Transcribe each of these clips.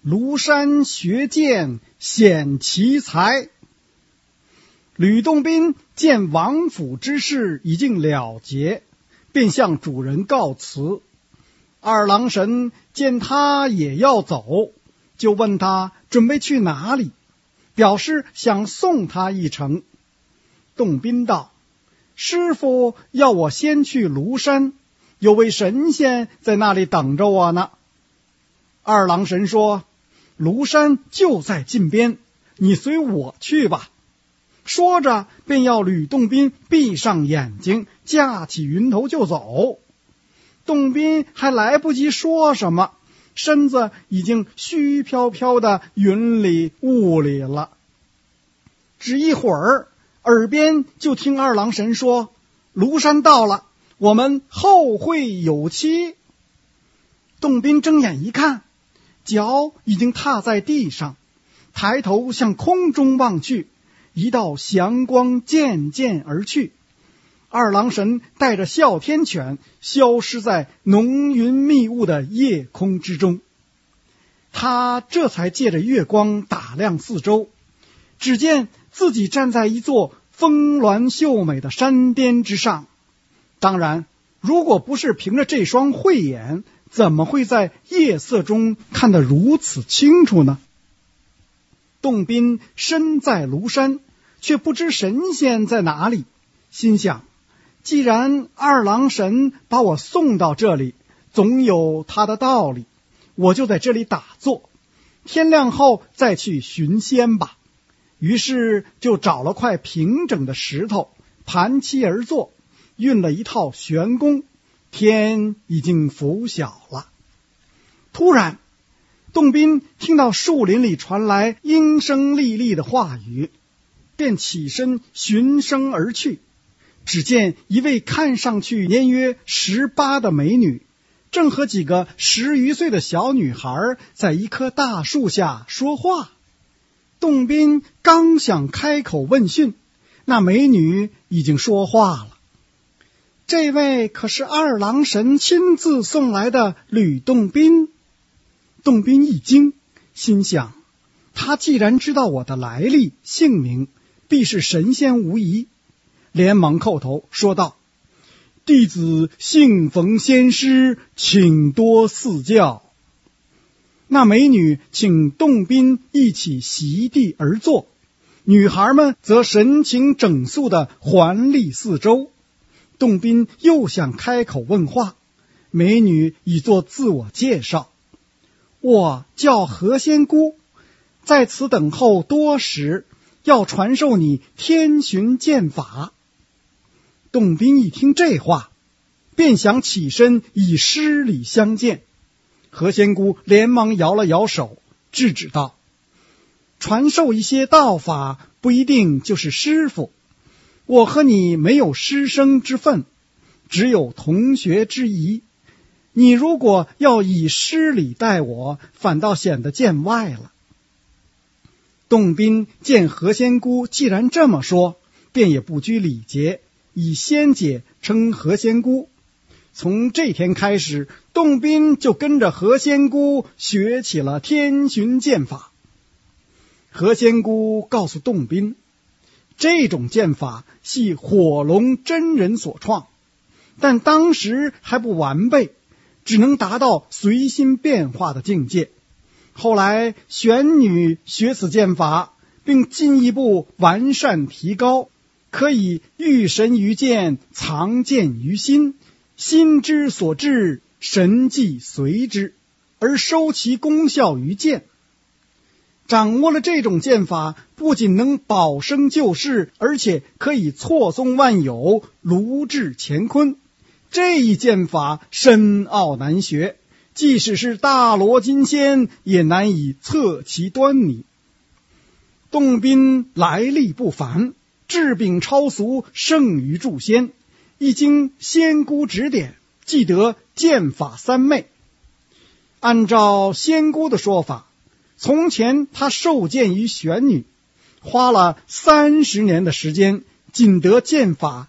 庐山学剑显奇才。吕洞宾见王府之事已经了结，便向主人告辞。二郎神见他也要走，就问他准备去哪里，表示想送他一程。洞宾道：师傅要我先去庐山，有位神仙在那里等着我呢。二郎神说：庐山就在近边，你随我去吧。说着便要吕洞宾闭上眼睛，架起云头就走。洞宾还来不及说什么，身子已经虚飘飘的云里雾里了。只一会儿，耳边就听二郎神说：庐山到了，我们后会有期。洞宾睁眼一看，脚已经踏在地上，抬头向空中望去，一道祥光渐渐而去。二郎神带着哮天犬消失在浓云密雾的夜空之中。他这才借着月光打量四周，只见自己站在一座峰峦秀美的山巅之上。当然，如果不是凭着这双慧眼，怎么会在夜色中看得如此清楚呢？洞宾身在庐山，却不知神仙在哪里，心想，既然二郎神把我送到这里，总有他的道理，我就在这里打坐，天亮后再去寻仙吧。于是就找了块平整的石头，盘膝而坐，运了一套玄功。天已经拂晓了。突然，洞宾听到树林里传来阴声沥沥的话语，便起身循声而去。只见一位看上去年约18的美女，正和几个10余岁的小女孩在一棵大树下说话。洞宾刚想开口问讯，那美女已经说话了：这位可是二郎神亲自送来的吕洞宾。洞宾一惊，心想，他既然知道我的来历姓名，必是神仙无疑，连忙叩头说道：弟子幸逢仙师，请多赐教。那美女请洞宾一起席地而坐，女孩们则神情整肃地环立四周。洞宾又想开口问话，美女已做自我介绍：我叫何仙姑，在此等候多时，要传授你天寻剑法。洞宾一听这话，便想起身以施礼相见。何仙姑连忙摇了摇手，制止道：传授一些道法不一定就是师傅，我和你没有师生之分，只有同学之谊。你如果要以师礼待我，反倒显得见外了。洞宾见何仙姑既然这么说，便也不拘礼节，以仙姐称何仙姑。从这天开始，洞宾就跟着何仙姑学起了天寻剑法。何仙姑告诉洞宾，这种剑法系火龙真人所创，但当时还不完备，只能达到随心变化的境界。后来玄女学此剑法，并进一步完善提高，可以御神于剑，藏剑于心，心之所至，神迹随之，而收其功效于剑。掌握了这种剑法，不仅能保生救世，而且可以错综万有，炉制乾坤。这一剑法深奥难学，即使是大罗金仙也难以测其端倪。洞宾来历不凡，智禀超俗，胜于诸仙，一经仙姑指点，既得剑法三昧。按照仙姑的说法，从前他受剑于玄女，花了30年的时间，仅得剑法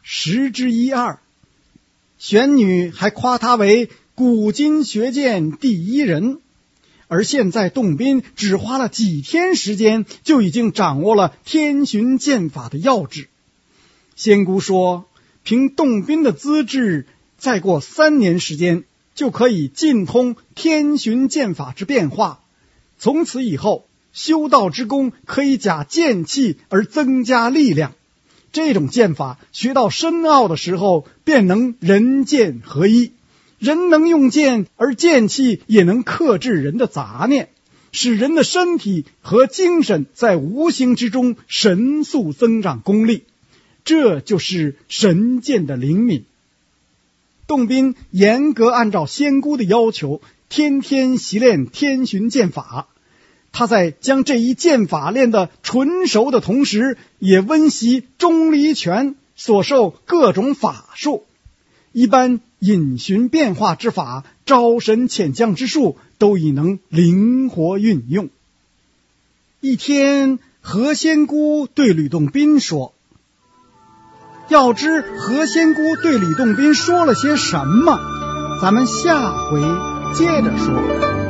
1/10。玄女还夸他为古今学剑第一人。 而现在洞宾只花了几天时间，就已经掌握了天巡剑法的要旨。仙姑说，凭洞宾的资质，再过3年时间，就可以尽通天巡剑法之变化。从此以后，修道之功可以假剑气而增加力量。这种剑法学到深奥的时候，便能人剑合一。人能用剑，而剑气也能克制人的杂念，使人的身体和精神在无形之中神速增长功力。这就是神剑的灵敏。洞宾严格按照仙姑的要求，天天习练天巡剑法。他在将这一剑法练得纯熟的同时，也温习钟离权所授各种法术。一般隐寻变化之法、招神遣将之术，都已能灵活运用。一天，何仙姑对吕洞宾说：“要知何仙姑对吕洞宾说了些什么，咱们下回接着说。”